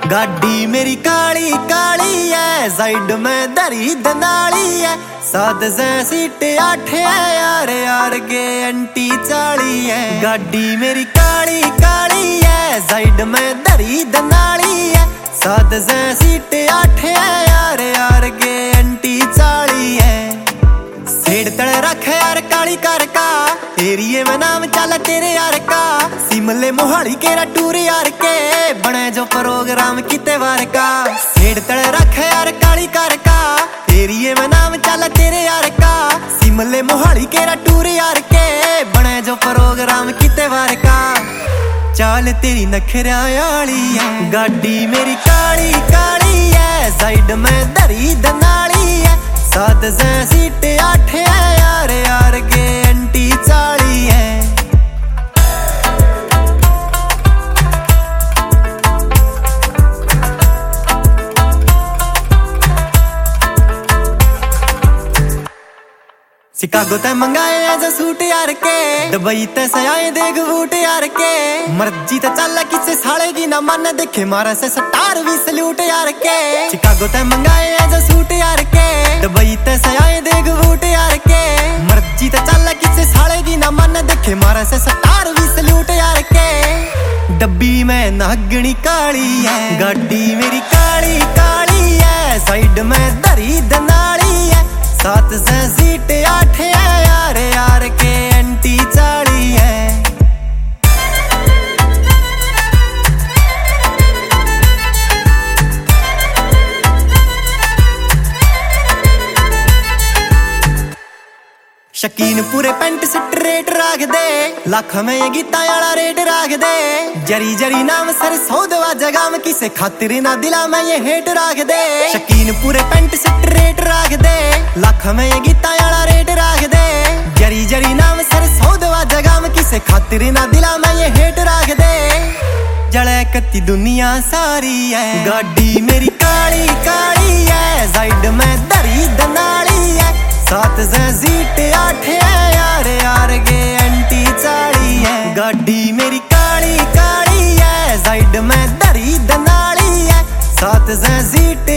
गाड़ी मेरी काली काली है, साइड में दरी दनाली है, 7 सीट 8 है, यार यार के अंटी 40 है। गाड़ी मेरी काली काली है, साइड में दरी दनाली है, 7 सीट 8 है, यार यार के अंटी 40 है। सेड़ तड़ रख यार काली कार का, एरिए में नाम चल तेरे यार का, सिमले मोहाली केरा टूर यार के, बने जो प्रोग्राम किते बार का। सेड़ तड़ रख यार काली कार का, एरिए में नाम चल तेरे यार का, सिमले मोहाली केरा टूर यार के, बने जो प्रोग्राम किते बार का। चाल तेरी नखरा वाली है, गाड़ी मेरी काली काली है, साइड में दरी दनाली है, 7 सीट 8 है, यार यार के अंटी 40 है। शिकागो ते मंगाए ऐसे सूट यार के, दुबई ते सयाए देख बूट यार के, मर्जी ते चल किसे साड़ेगी ना मन, देखे मारा से स्टार भी सल्यूट यार के। शिकागो ते मंगाए ऐसे सूट यार के, दुबई ते सयाए देख बूट यार के, मर्जी ते चल किसे साड़ेगी ना मन, देखे मारा से स्टार भी सल्यूट यार के। डब्बी में नागनी काली है, गाड़ी मेरी काली काली है, साइड में दरी दनाली है, 7 सीट 8 है, यार यार के अंटी 40 है। शकीन पूरे पेंट स्ट्रेट राख दे, लाख में ये गीता वाला रेट राख दे, जरी जरी नाम सर सौदवा जगह में, किसे खातिर ना दिला में ये हेट राख दे। शकीन पूरे पेंट स्ट्रेट राख दे, लाख में ये गीता वाला रेट राख दे, जरी जरी नाम सर सौदवा जगह में, किसे खातिर ना दिला में ये हेट राख दे। जले कत्ती दुनिया सारी है, गाड़ी मेरी काली काली है, साइड में दरी दनाली है, 7 सीट 8 है, यार यार के अंटी 40 है। गाड़ी मेरी काली काली है, साइड में दरी दनाली है, 7 सीट